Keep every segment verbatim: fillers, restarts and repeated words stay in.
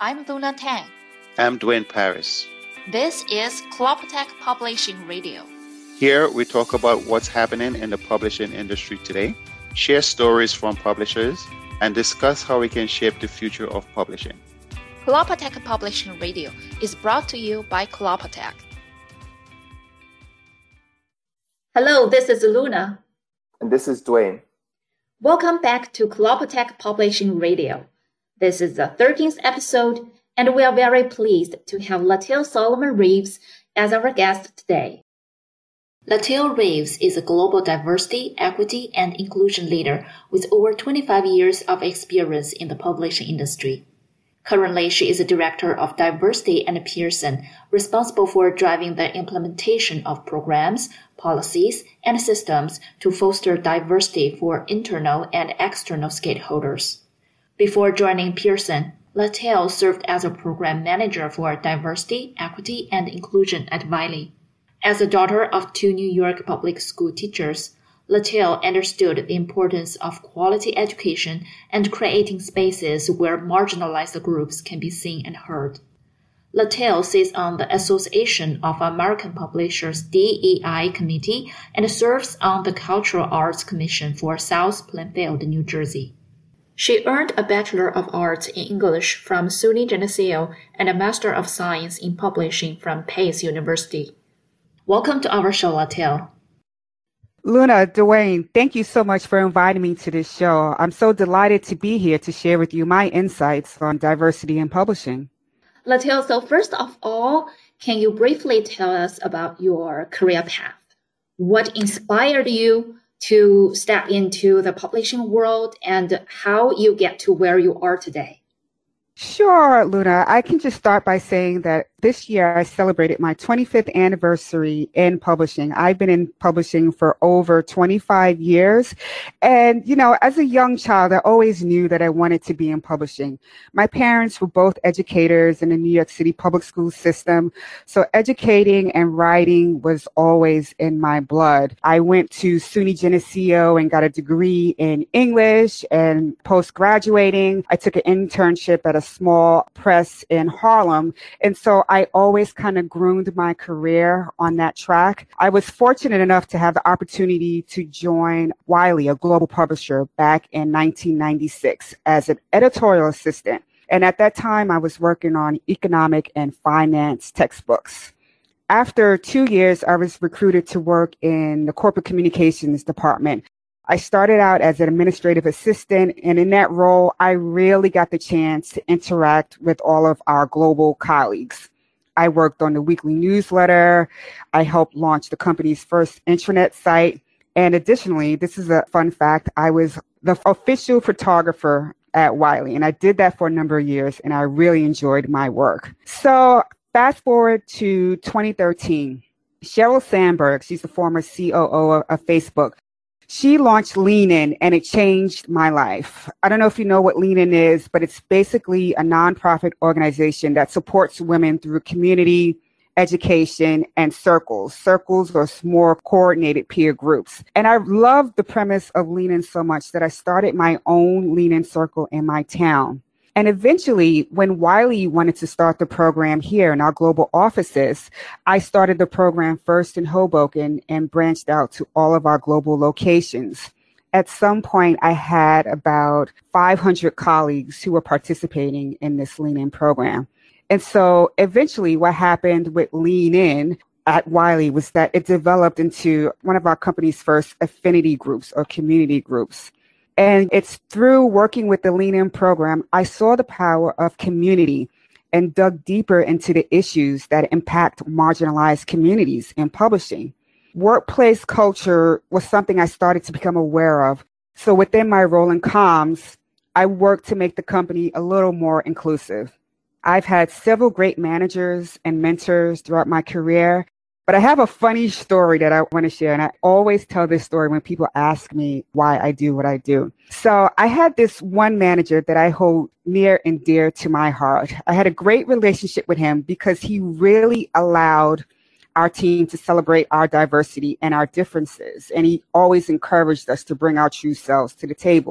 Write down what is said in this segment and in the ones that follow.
I'm Luna Tang. I'm Dwayne Paris. This is Clopotec Publishing Radio. Here we talk about what's happening in the publishing industry today, share stories from publishers, and discuss how we can shape the future of publishing. Clopotec Publishing Radio is brought to you by Clopotec. Hello, this is Luna. And this is Dwayne. Welcome back to Clopotec Publishing Radio. This is the thirteenth episode, and we are very pleased to have Latil Solomon Reeves as our guest today. Latil Reeves is a global diversity, equity, and inclusion leader with over twenty-five years of experience in the publishing industry. Currently, she is a director of diversity at Pearson, responsible for driving the implementation of programs, policies, and systems to foster diversity for internal and external stakeholders. Before joining Pearson, Latil served as a program manager for diversity, equity, and inclusion at Wiley. As a daughter of two New York public school teachers, Latil understood the importance of quality education and creating spaces where marginalized groups can be seen and heard. Latil sits on the Association of American Publishers D E I Committee and serves on the Cultural Arts Commission for South Plainfield, New Jersey. She earned a Bachelor of Arts in English from SUNY Geneseo and a Master of Science in Publishing from Pace University. Welcome to our show, Latil. Luna, Dwayne, thank you so much for inviting me to this show. I'm so delighted to be here to share with you my insights on diversity in publishing. Latil, so first of all, can you briefly tell us about your career path? What inspired you to step into the publishing world and how you get to where you are today? Sure, Luna. I can just start by saying that this year I celebrated my twenty-fifth anniversary in publishing. I've been in publishing for over twenty-five years. And, you know, as a young child, I always knew that I wanted to be in publishing. My parents were both educators in the New York City public school system. So educating and writing was always in my blood. I went to SUNY Geneseo and got a degree in English, and post-graduating, I took an internship at a small press in Harlem. And so I always kind of groomed my career on that track. I was fortunate enough to have the opportunity to join Wiley, a global publisher, back in nineteen ninety-six as an editorial assistant. And at that time, I was working on economic and finance textbooks. After two years, I was recruited to work in the corporate communications department. I started out as an administrative assistant, and in that role, I really got the chance to interact with all of our global colleagues. I worked on the weekly newsletter. I helped launch the company's first intranet site. And additionally, this is a fun fact, I was the official photographer at Wiley, and I did that for a number of years, and I really enjoyed my work. So fast forward to twenty thirteen, Sheryl Sandberg, she's the former C O O of, of Facebook. She launched Lean In, and it changed my life. I don't know if you know what Lean In is, but it's basically a nonprofit organization that supports women through community, education, and circles. Circles are more coordinated peer groups. And I loved the premise of Lean In so much that I started my own Lean In circle in my town. And eventually, when Wiley wanted to start the program here in our global offices, I started the program first in Hoboken and branched out to all of our global locations. At some point, I had about five hundred colleagues who were participating in this Lean In program. And so eventually what happened with Lean In at Wiley was that it developed into one of our company's first affinity groups or community groups. And it's through working with the Lean In program, I saw the power of community and dug deeper into the issues that impact marginalized communities in publishing. Workplace culture was something I started to become aware of. So within my role in comms, I worked to make the company a little more inclusive. I've had several great managers and mentors throughout my career. But I have a funny story that I want to share, and I always tell this story when people ask me why I do what I do. So I had this one manager that I hold near and dear to my heart. I had a great relationship with him because he really allowed our team to celebrate our diversity and our differences, and he always encouraged us to bring our true selves to the table.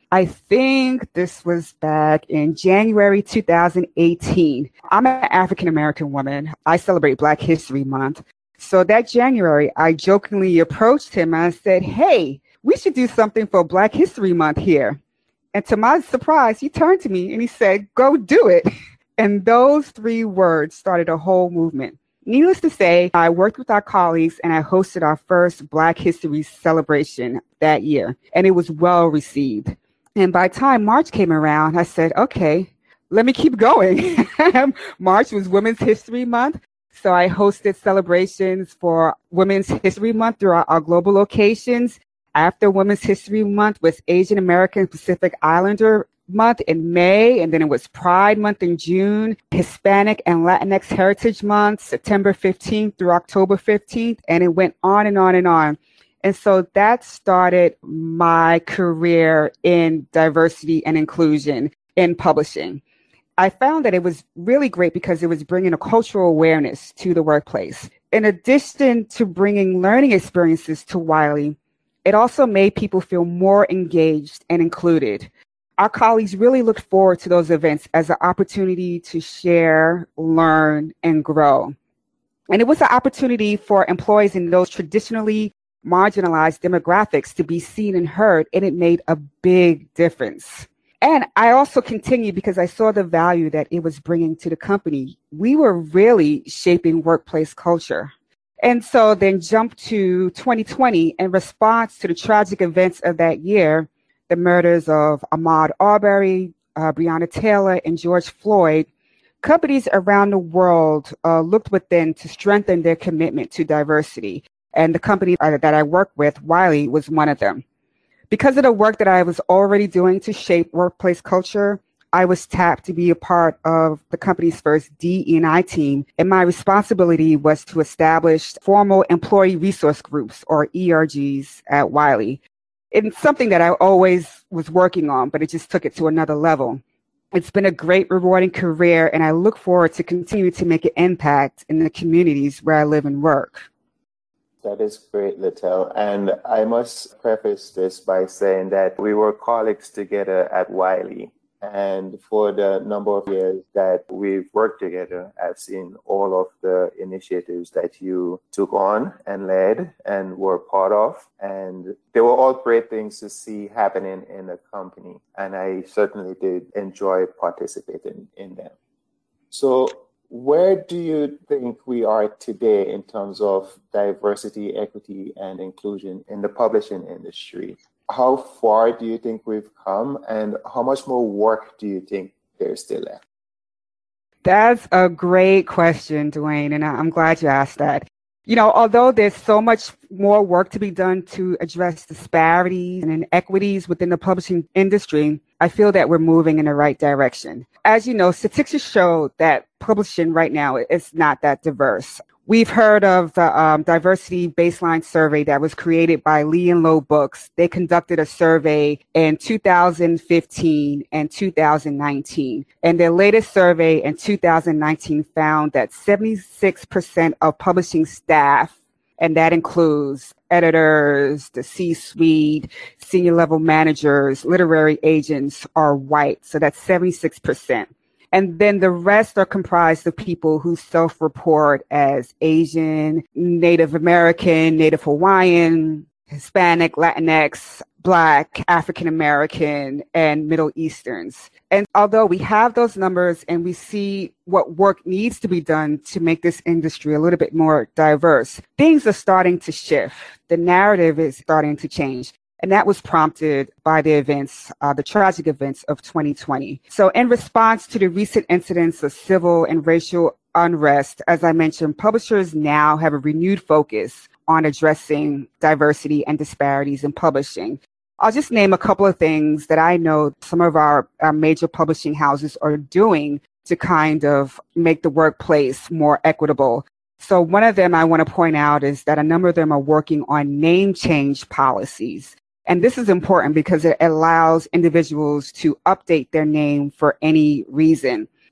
I think this was back in January two thousand eighteen. I'm an African American woman. I celebrate Black History Month. So that January, I jokingly approached him and I said, hey, we should do something for Black History Month here. And to my surprise, he turned to me and he said, go do it. And those three words started a whole movement. Needless to say, I worked with our colleagues and I hosted our first Black History celebration that year. And it was well received. And by the time March came around, I said, okay, let me keep going. March was Women's History Month. So I hosted celebrations for Women's History Month throughout our global locations. After Women's History Month was Asian American Pacific Islander Month in May, and then it was Pride Month in June, Hispanic and Latinx Heritage Month, September fifteenth through October fifteenth, and it went on and on and on. And so that started my career in diversity and inclusion in publishing. I found that it was really great because it was bringing a cultural awareness to the workplace. In addition to bringing learning experiences to Wiley, it also made people feel more engaged and included. Our colleagues really looked forward to those events as an opportunity to share, learn, and grow. And it was an opportunity for employees in those traditionally marginalized demographics to be seen and heard, and it made a big difference. And I also continued because I saw the value that it was bringing to the company. We were really shaping workplace culture. And so then jump to twenty twenty in response to the tragic events of that year, the murders of Ahmaud Arbery, uh, Breonna Taylor, and George Floyd, companies around the world uh, looked within to strengthen their commitment to diversity. And the company that I work with, Wiley, was one of them. Because of the work that I was already doing to shape workplace culture, I was tapped to be a part of the company's first D E and I team, and my responsibility was to establish formal employee resource groups, or E R Gs, at Wiley. It's something that I always was working on, but it just took it to another level. It's been a great, rewarding career, and I look forward to continue to make an impact in the communities where I live and work. That is great, Littell. And I must preface this by saying that we were colleagues together at Wiley. And for the number of years that we've worked together, I've seen all of the initiatives that you took on and led and were part of. And they were all great things to see happening in the company. And I certainly did enjoy participating in them. So where do you think we are today in terms of diversity, equity, and inclusion in the publishing industry? How far do you think we've come, and how much more work do you think there's still left? That's a great question, Dwayne, and I'm glad you asked that. You know, although there's so much more work to be done to address disparities and inequities within the publishing industry, I feel that we're moving in the right direction. As you know, statistics show that publishing right now is not that diverse. We've heard of the um, diversity baseline survey that was created by Lee and Low Books. They conducted a survey in two thousand fifteen and two thousand nineteen. And their latest survey in two thousand nineteen found that seventy-six percent of publishing staff, and that includes editors, the C-suite, senior level managers, literary agents, are white. So that's seventy-six percent. And then the rest are comprised of people who self-report as Asian, Native American, Native Hawaiian, Hispanic, Latinx, Black, African American, and Middle Easterns. And although we have those numbers and we see what work needs to be done to make this industry a little bit more diverse, things are starting to shift. The narrative is starting to change. And that was prompted by the events, uh, the tragic events of twenty twenty. So in response to the recent incidents of civil and racial unrest, as I mentioned, publishers now have a renewed focus on addressing diversity and disparities in publishing. I'll just name a couple of things that I know some of our, our major publishing houses are doing to kind of make the workplace more equitable. So one of them I want to point out is that a number of them are working on name change policies. And this is important because it allows individuals to update their name for any reason.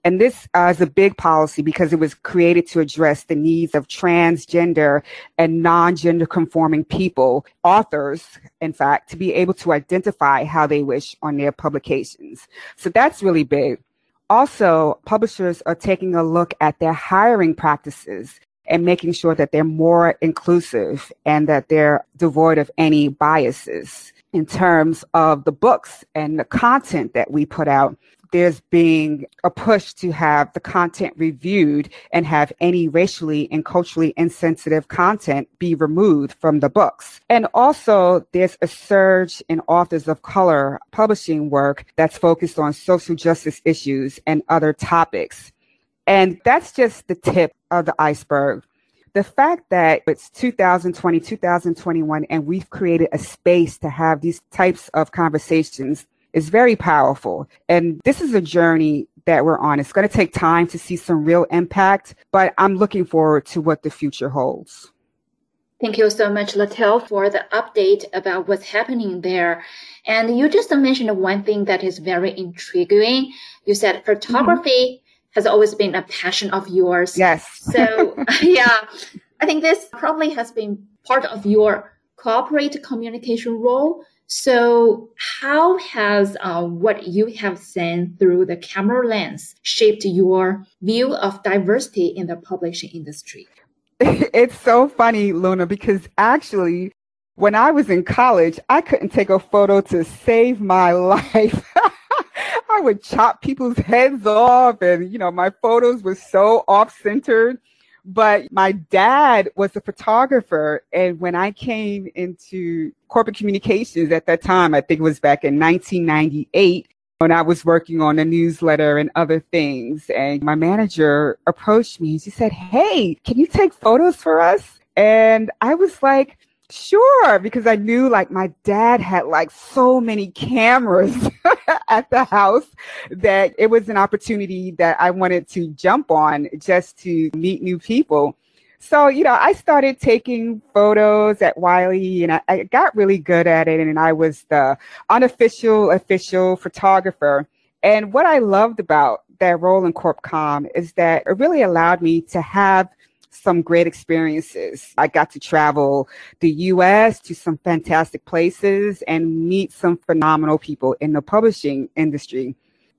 And this uh, is a big policy because it was created to address the needs of transgender and non-gender conforming people, authors, in fact, to be able to identify how they wish on their publications. So that's really big. Also, publishers are taking a look at their hiring practices and making sure that they're more inclusive and that they're devoid of any biases. In terms of the books and the content that we put out, there's being a push to have the content reviewed and have any racially and culturally insensitive content be removed from the books. And also, there's a surge in authors of color publishing work that's focused on social justice issues and other topics. And that's just the tip of the iceberg. The fact that it's two thousand twenty, two thousand twenty-one, and we've created a space to have these types of conversations is very powerful. And this is a journey that we're on. It's going to take time to see some real impact, but I'm looking forward to what the future holds. Thank you so much, Latel, for the update about what's happening there. And you just mentioned one thing that is very intriguing. You said photography mm-hmm. has always been a passion of yours. Yes. So, yeah, I think this probably has been part of your corporate communication role. So how has uh, what you have seen through the camera lens shaped your view of diversity in the publishing industry? It's so funny, Luna, because actually, when I was in college, I couldn't take a photo to save my life. I would chop people's heads off, and, you know, my photos were so off-centered. But my dad was a photographer. And when I came into corporate communications at that time, I think it was back in nineteen ninety-eight, when I was working on a newsletter and other things. And my manager approached me and she said, "Hey, can you take photos for us?" And I was like, sure, because I knew like my dad had like so many cameras at the house that it was an opportunity that I wanted to jump on just to meet new people. So, you know, I started taking photos at Wiley and I, I got really good at it. And I was the unofficial, official photographer. And what I loved about that role in CorpComm is that it really allowed me to have some great experiences. I got to travel the U S to some fantastic places and meet some phenomenal people in the publishing industry.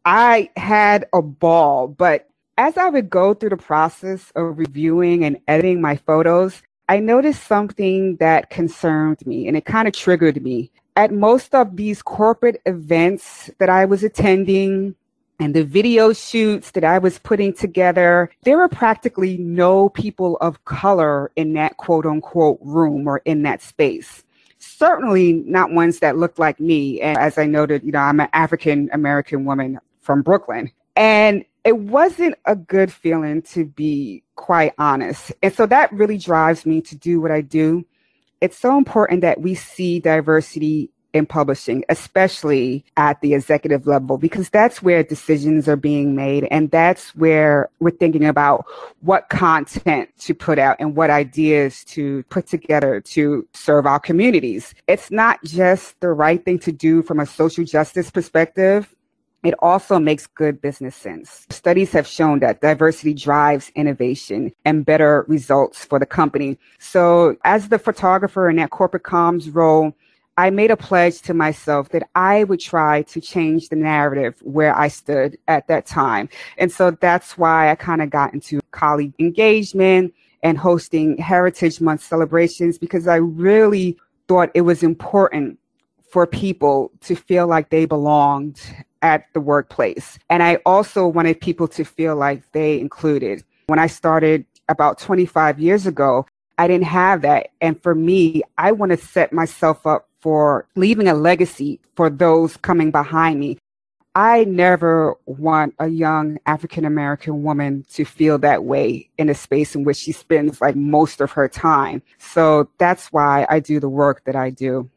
I had a ball, but as I would go through the process of reviewing and editing my photos, I noticed something that concerned me and it kind of triggered me. At most of these corporate events that I was attending, and the video shoots that I was putting together, there were practically no people of color in that quote unquote room or in that space. Certainly not ones that looked like me. And as I noted, you know, I'm an African American woman from Brooklyn. And it wasn't a good feeling, to be quite honest. And so that really drives me to do what I do. It's so important that we see diversity in publishing, especially at the executive level, because that's where decisions are being made. And that's where we're thinking about what content to put out and what ideas to put together to serve our communities. It's not just the right thing to do from a social justice perspective. It also makes good business sense. Studies have shown that diversity drives innovation and better results for the company. So as the photographer in that corporate comms role, I made a pledge to myself that I would try to change the narrative where I stood at that time. And so that's why I kind of got into colleague engagement and hosting Heritage Month celebrations, because I really thought it was important for people to feel like they belonged at the workplace. And I also wanted people to feel like they included. When I started about twenty-five years ago, I didn't have that. And for me, I want to set myself up for leaving a legacy for those coming behind me. I never want a young African-American woman to feel that way in a space in which she spends like most of her time. So that's why I do the work that I do.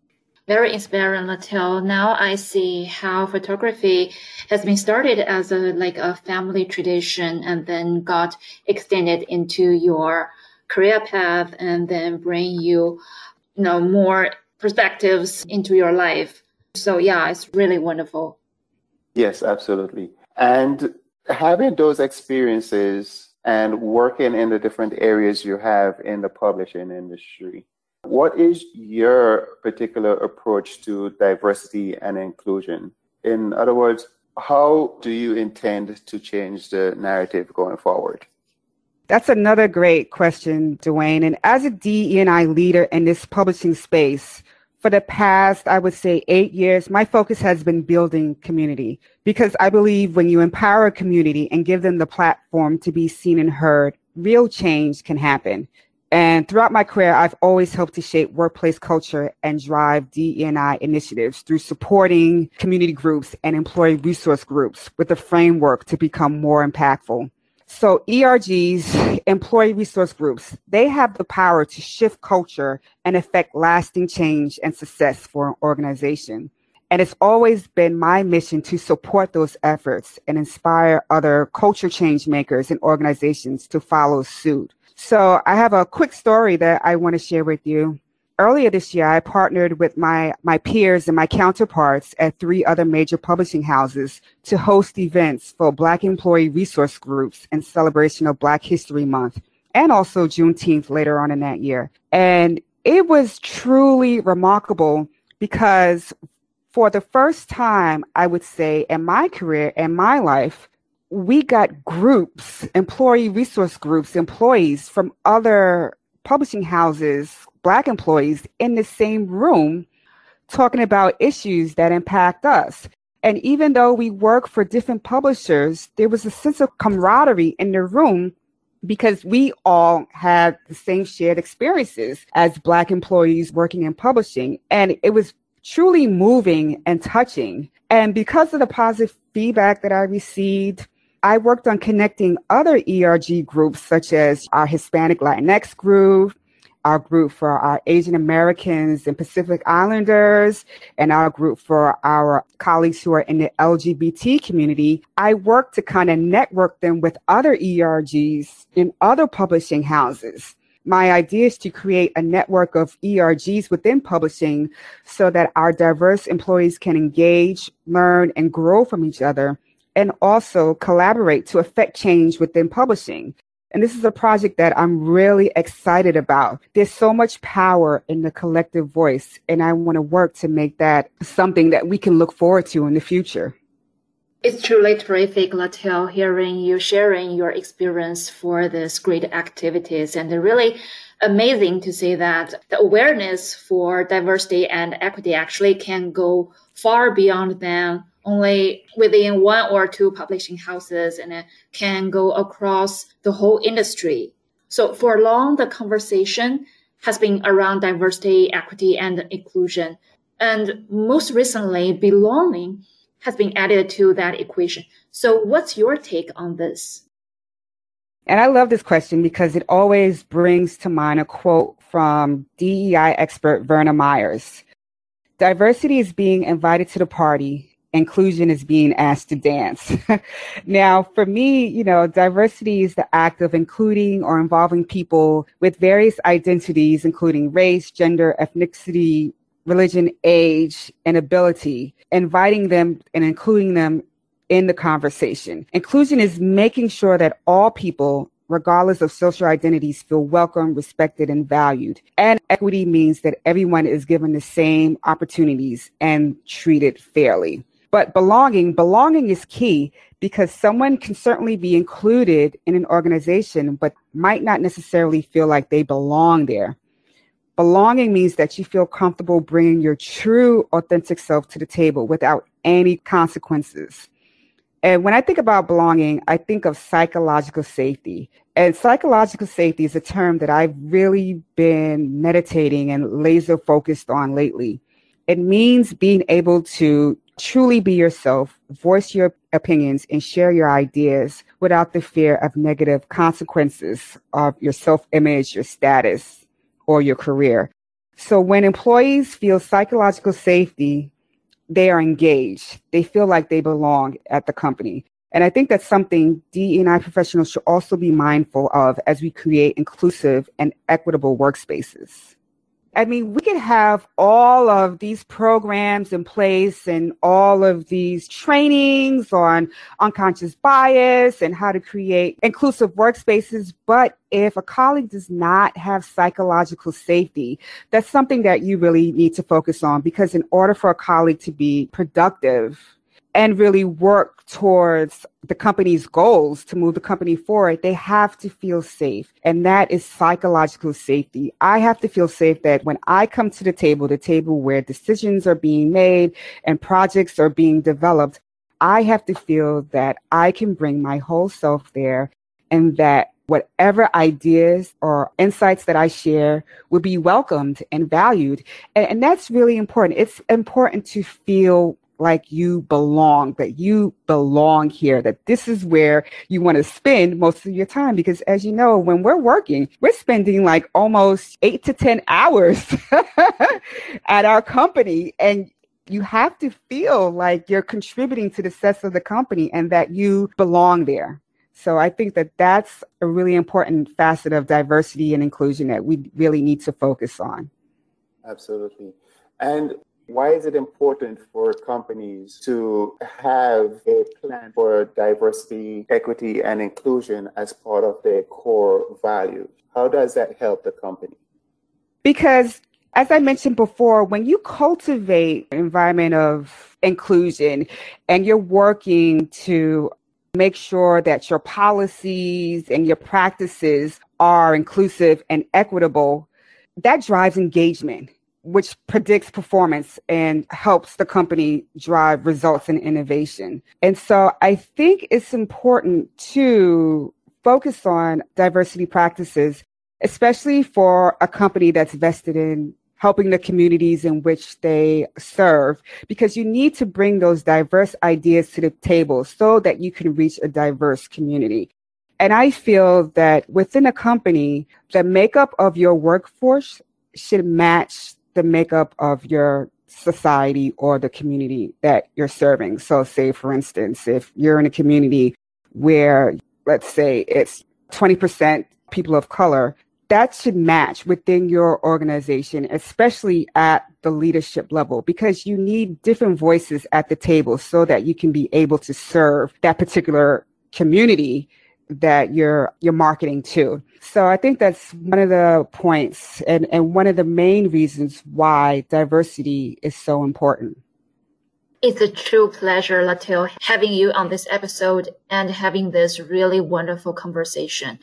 Very inspiring, Latel. Now I see how photography has been started as a like a family tradition and then got extended into your career path and then bring you, you know, more perspectives into your life. So yeah, it's really wonderful. Yes, absolutely. And having those experiences and working in the different areas you have in the publishing industry, what is your particular approach to diversity and inclusion? In other words, how do you intend to change the narrative going forward? That's another great question, Dwayne. And as a D E and I leader in this publishing space, for the past, I would say eight years, my focus has been building community, because I believe when you empower a community and give them the platform to be seen and heard, real change can happen. And throughout my career, I've always helped to shape workplace culture and drive D E and I initiatives through supporting community groups and employee resource groups with a framework to become more impactful. So E R Gs, employee resource groups, they have the power to shift culture and affect lasting change and success for an organization. And it's always been my mission to support those efforts and inspire other culture change makers and organizations to follow suit. So I have a quick story that I want to share with you. Earlier this year, I partnered with my, my peers and my counterparts at three other major publishing houses to host events for Black employee resource groups in celebration of Black History Month, and also Juneteenth later on in that year. And it was truly remarkable because for the first time, I would say, in my career and my life, we got groups, employee resource groups, employees from other publishing houses, Black employees in the same room talking about issues that impact us. And even though we work for different publishers, there was a sense of camaraderie in the room because we all had the same shared experiences as Black employees working in publishing. And it was truly moving and touching. And because of the positive feedback that I received, I worked on connecting other E R G groups, such as our Hispanic Latinx group, our group for our Asian Americans and Pacific Islanders, and our group for our colleagues who are in the L G B T community. I worked to kind of network them with other E R Gs in other publishing houses. My idea is to create a network of E R Gs within publishing so that our diverse employees can engage, learn, and grow from each other, and also collaborate to affect change within publishing. And this is a project that I'm really excited about. There's so much power in the collective voice, and I want to work to make that something that we can look forward to in the future. It's truly terrific, Latil, hearing you sharing your experience for this great activities, and really amazing to see that the awareness for diversity and equity actually can go far beyond than only within one or two publishing houses, and it can go across the whole industry. So for long, the conversation has been around diversity, equity, and inclusion. And most recently, belonging has been added to that equation. So what's your take on this? And I love this question because it always brings to mind a quote from D E I expert Verna Myers. Diversity is being invited to the party. Inclusion is being asked to dance. Now, for me, you know, diversity is the act of including or involving people with various identities, including race, gender, ethnicity, religion, age, and ability, inviting them and including them in the conversation. Inclusion is making sure that all people, regardless of social identities, feel welcome, respected, and valued. And equity means that everyone is given the same opportunities and treated fairly. But belonging, belonging is key because someone can certainly be included in an organization, but might not necessarily feel like they belong there. Belonging means that you feel comfortable bringing your true, authentic self to the table without any consequences. And when I think about belonging, I think of psychological safety. And psychological safety is a term that I've really been meditating and laser focused on lately. It means being able to truly be yourself, voice your opinions, and share your ideas without the fear of negative consequences of your self-image, your status, or your career. So when employees feel psychological safety, they are engaged. They feel like they belong at the company. And I think that's something D E and I professionals should also be mindful of as we create inclusive and equitable workspaces. I mean, we could have all of these programs in place and all of these trainings on unconscious bias and how to create inclusive workspaces. But if a colleague does not have psychological safety, that's something that you really need to focus on, because in order for a colleague to be productive and really work towards the company's goals to move the company forward, they have to feel safe. And that is psychological safety. I have to feel safe that when I come to the table, the table where decisions are being made and projects are being developed, I have to feel that I can bring my whole self there, and that whatever ideas or insights that I share will be welcomed and valued. And, and that's really important. It's important to feel like you belong, that you belong here, that this is where you want to spend most of your time. Because as you know, when we're working, we're spending like almost eight to ten hours at our company. And you have to feel like you're contributing to the success of the company and that you belong there. So I think that that's a really important facet of diversity and inclusion that we really need to focus on. Absolutely. And why is it important for companies to have a plan for diversity, equity, and inclusion as part of their core values? How does that help the company? Because, as I mentioned before, when you cultivate an environment of inclusion and you're working to make sure that your policies and your practices are inclusive and equitable, that drives engagement, which predicts performance and helps the company drive results and innovation. And so I think it's important to focus on diversity practices, especially for a company that's vested in helping the communities in which they serve, because you need to bring those diverse ideas to the table so that you can reach a diverse community. And I feel that within a company, the makeup of your workforce should match the makeup of your society or the community that you're serving. So say, for instance, if you're in a community where, let's say, it's twenty percent people of color, that should match within your organization, especially at the leadership level, because you need different voices at the table so that you can be able to serve that particular community that you're you're marketing to. So I think that's one of the points and, and one of the main reasons why diversity is so important. It's a true pleasure, Latil, having you on this episode and having this really wonderful conversation.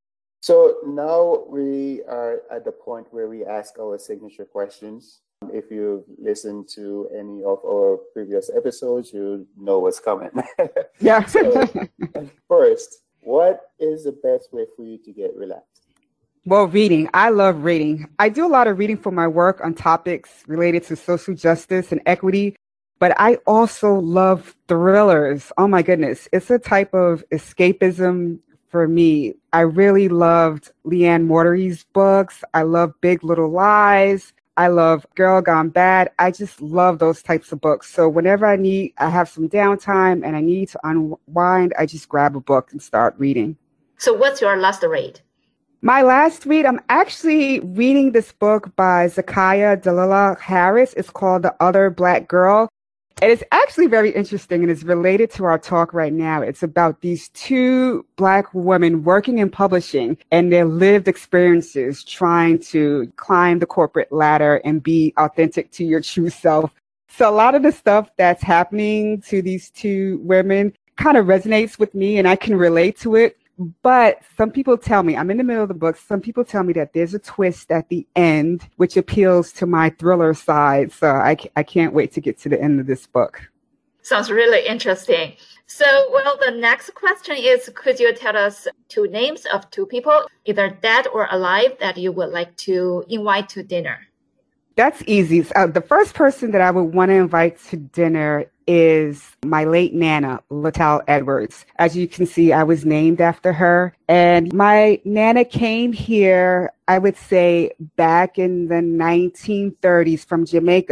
So now we are at the point where we ask our signature questions. If you've listened to any of our previous episodes, you know what's coming. Yeah. So, first, what is the best way for you to get relaxed? Well, reading. I love reading. I do a lot of reading for my work on topics related to social justice and equity, but I also love thrillers. Oh my goodness. It's a type of escapism for me. I really loved Leanne Mortery's books. I love Big Little Lies. I love Girl Gone Bad. I just love those types of books. So whenever I need, I have some downtime and I need to unwind, I just grab a book and start reading. So what's your last read? My last read, I'm actually reading this book by Zakiya Dalila Harris. It's called The Other Black Girl. And it's actually very interesting and it's related to our talk right now. It's about these two Black women working in publishing and their lived experiences trying to climb the corporate ladder and be authentic to your true self. So a lot of the stuff that's happening to these two women kind of resonates with me and I can relate to it. But some people tell me, I'm in the middle of the book, some people tell me that there's a twist at the end, which appeals to my thriller side. So I, I can't wait to get to the end of this book. Sounds really interesting. So, well, the next question is, could you tell us two names of two people, either dead or alive, that you would like to invite to dinner? That's easy. Uh, the first person that I would want to invite to dinner is my late Nana, Latel Edwards. As you can see, I was named after her. And my Nana came here, I would say, back in the nineteen thirties from Jamaica.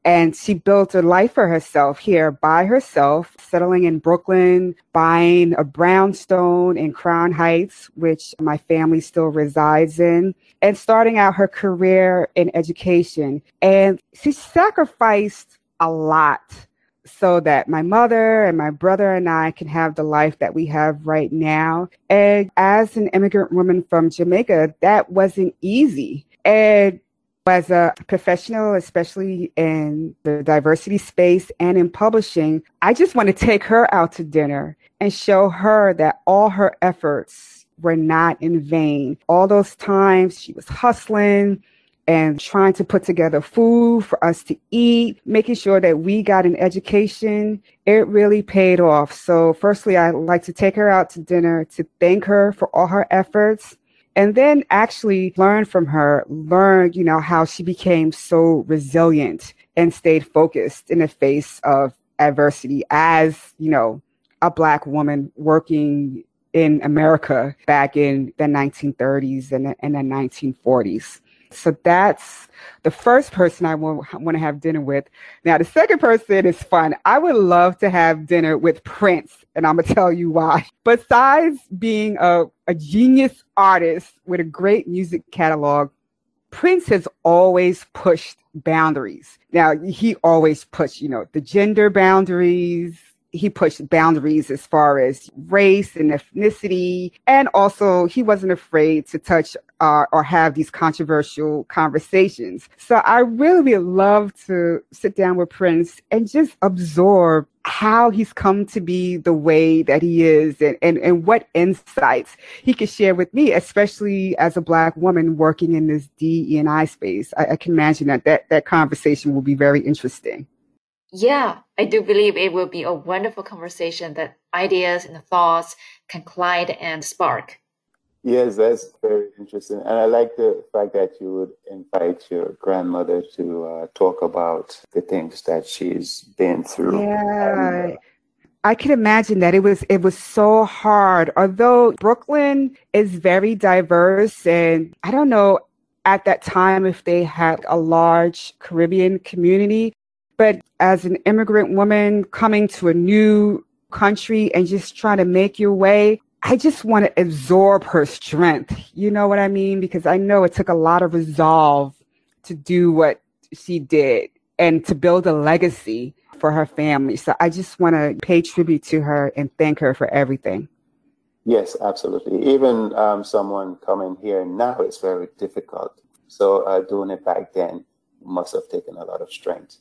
And she built a life for herself here by herself, settling in Brooklyn, buying a brownstone in Crown Heights, which my family still resides in, and starting out her career in education. And she sacrificed a lot so that my mother and my brother and I can have the life that we have right now. And as an immigrant woman from Jamaica, that wasn't easy. And as a professional, especially in the diversity space and in publishing, I just want to take her out to dinner and show her that all her efforts were not in vain. All those times she was hustling and trying to put together food for us to eat, making sure that we got an education, it really paid off. So firstly, I'd like to take her out to dinner to thank her for all her efforts. And then actually learn from her, learn, you know, how she became so resilient and stayed focused in the face of adversity as, you know, a Black woman working in America back in the nineteen thirties and the, and the nineteen forties. So that's the first person I want, want to have dinner with. Now, the second person is fun. I would love to have dinner with Prince, and I'm going to tell you why. Besides being a, a genius artist with a great music catalog, Prince has always pushed boundaries. Now, he always pushed, you know, the gender boundaries. He pushed boundaries as far as race and ethnicity. And also, he wasn't afraid to touch uh, or have these controversial conversations. So I really would love to sit down with Prince and just absorb how he's come to be the way that he is and, and, and what insights he could share with me, especially as a Black woman working in this D E and I space. I, I can imagine that, that that conversation will be very interesting. Yeah, I do believe it will be a wonderful conversation that ideas and thoughts can collide and spark. Yes, that's very interesting. And I like the fact that you would invite your grandmother to uh, talk about the things that she's been through. Yeah. Um, I can imagine that it was it was so hard. Although Brooklyn is very diverse, and I don't know at that time if they had a large Caribbean community. But as an immigrant woman coming to a new country and just trying to make your way, I just want to absorb her strength. You know what I mean? Because I know it took a lot of resolve to do what she did and to build a legacy for her family. So I just want to pay tribute to her and thank her for everything. Yes, absolutely. Even um, someone coming here now is very difficult. So uh, doing it back then must have taken a lot of strength.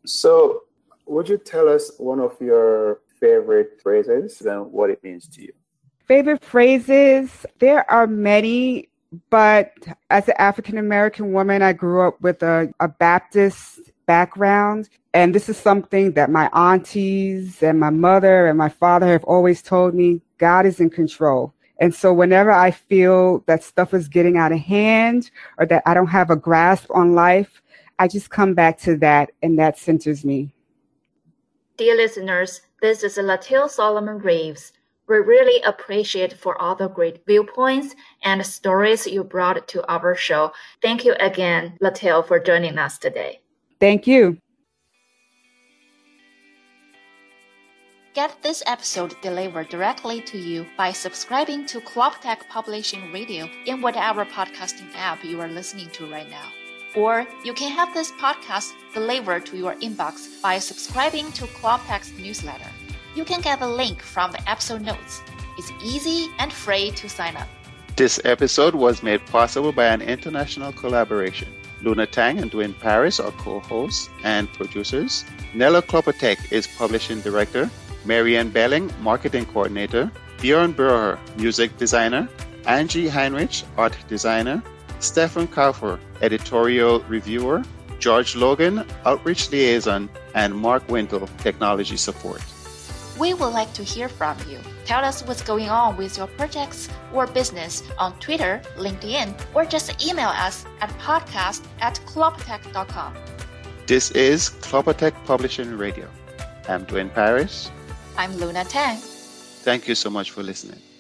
So would you tell us one of your favorite phrases and what it means to you? Favorite phrases? There are many, but as an African-American woman, I grew up with a, a Baptist background. And this is something that my aunties and my mother and my father have always told me, God is in control. And so whenever I feel that stuff is getting out of hand or that I don't have a grasp on life, I just come back to that, and that centers me. Dear listeners, this is Latil Solomon Reeves. We really appreciate for all the great viewpoints and stories you brought to our show. Thank you again, Latil, for joining us today. Thank you. Get this episode delivered directly to you by subscribing to Cloptech Publishing Radio in whatever podcasting app you are listening to right now. Or you can have this podcast delivered to your inbox by subscribing to Cloptech's newsletter. You can get the link from the episode notes. It's easy and free to sign up. This episode was made possible by an international collaboration. Luna Tang and Dwayne Paris are co-hosts and producers. Nella Klopotech is publishing director. Marianne Belling, marketing coordinator. Bjorn Burher, music designer. Angie Heinrich, art designer. Stefan Kaufer, editorial reviewer. George Logan, outreach liaison. And Mark Wintle, technology support. We would like to hear from you. Tell us what's going on with your projects or business on Twitter, LinkedIn, or just email us at podcast at cloptech dot com. This is Cloptech Publishing Radio. I'm Dwayne Paris. I'm Luna Tang. Thank you so much for listening.